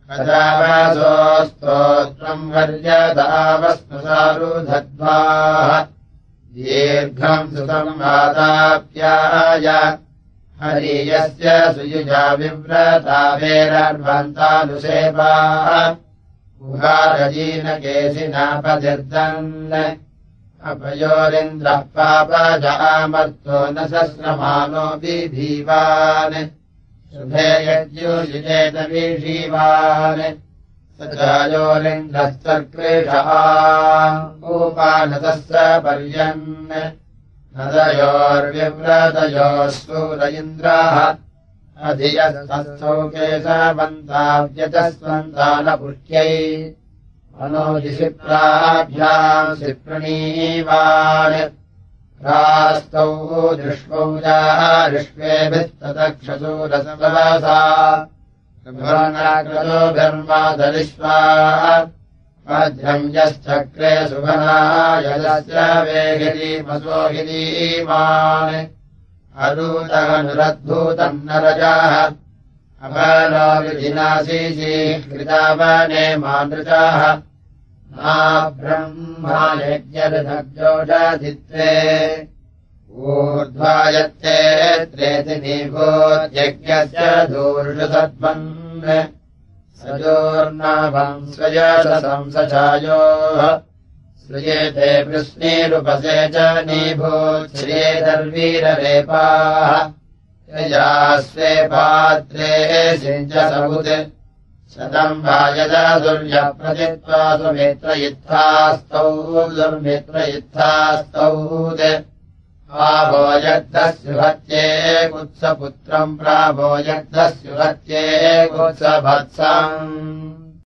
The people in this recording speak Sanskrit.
खजावसोस्तोत्रम् वर्यदावस्नुसारुधद्वाः दीर्घम् सुतम् वाताप्याय हरियस्य सुयुजा विव्रता वेरर्वन्तानुसेवाः उगारजीनकेशिनापदिर्दन् अपयोरिन्द्रः पापजामर्तो न सस्रमानो बिभीवान् शुभे यज्ञुषिचेत विषीवान् स चायोरिन्द्रस्तर्क्लेशः उपानतस्य पर्यन् नदयोर्विव्रतयोः सूर इन्द्राः अधियस्तस्थौ केशवन्ताव्यजस्वन्तानपुष्ट्यै मनोदिशिप्राभ्याम् शिप्रणीवान् रास्तौ दृष्वौ जारिष्वेभिस्ततक्षसूरसवसा भ्रमणाकृतोभिर्मादरिष्वा मध्यम् यश्चक्रे सुभनायस्य वेगिरीमसोगिरीमान् अरूतनुरद्भूतम् नरजाः अपनो विधिनाशीशीकृतावने मानृजाः मा ब्रह्मा यज्ञर्नव्योषधित्वे ऊर्ध्वायत्ते त्रेति निभूत्यज्ञस्य दूर्षसद्वन् सजोर्नाभम् स्वयसंसचायोः श्रूयेते वृष्णीरुपसे च निभूच्छ्रियेदर्वीररेपाः यजास्वे पात्रे सिञ्चसमुत् शतम् वायदा दुर्यप्रतित्वा सुमित्रयुत्थास्तौ दुर्मित्रयुत्थास्तौ आवोयग्धस्युहत्ये कुत्सपुत्रम् प्रावोयग्धस्युहत्ये कुत्सभत्सम्